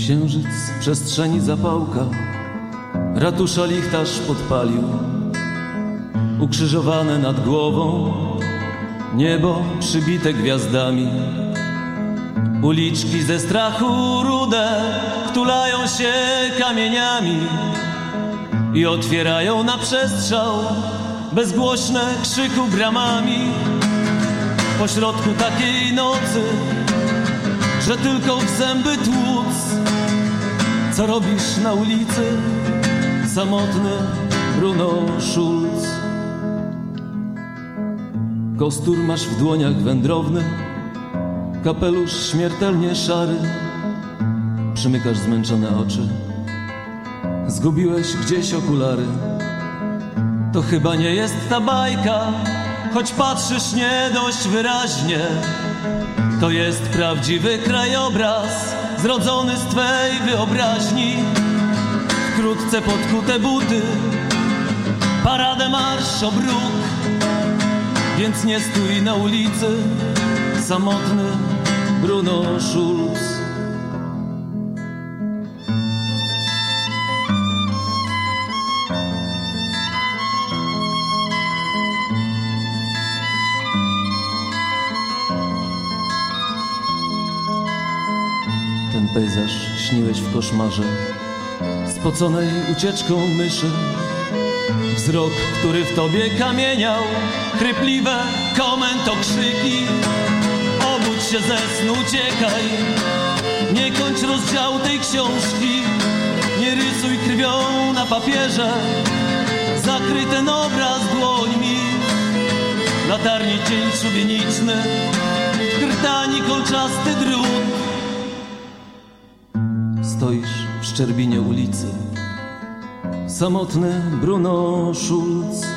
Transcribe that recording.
Księżyc w przestrzeni zapałka, ratusza lichtarz podpalił. Ukrzyżowane nad głową, niebo przybite gwiazdami. Uliczki ze strachu rude wtulają się kamieniami i otwierają na przestrzał bezgłośne krzyku bramami. Pośrodku takiej nocy, że tylko w zęby tłuc. Co robisz na ulicy, samotny Bruno Schulz? Kostur masz w dłoniach wędrowny, kapelusz śmiertelnie szary. Przymykasz zmęczone oczy, zgubiłeś gdzieś okulary. To chyba nie jest ta bajka, choć patrzysz nie dość wyraźnie. To jest prawdziwy krajobraz, zrodzony z twej wyobraźni. Wkrótce podkute buty, paradę marsz obrót. Więc nie stój na ulicy, samotny Bruno Schulz. Ten pejzaż śniłeś w koszmarze, spoconej ucieczką myszy. Wzrok, który w tobie kamieniał, chrypliwe komento krzyki. Obudź się ze snu, uciekaj, nie kończ rozdziału tej książki. Nie rysuj krwią na papierze, zakryj ten obraz dłońmi. Latarni cień szubieniczny, w krtani kolczasty drut. Stoisz w szczerbinie ulicy, samotny Bruno Schulz.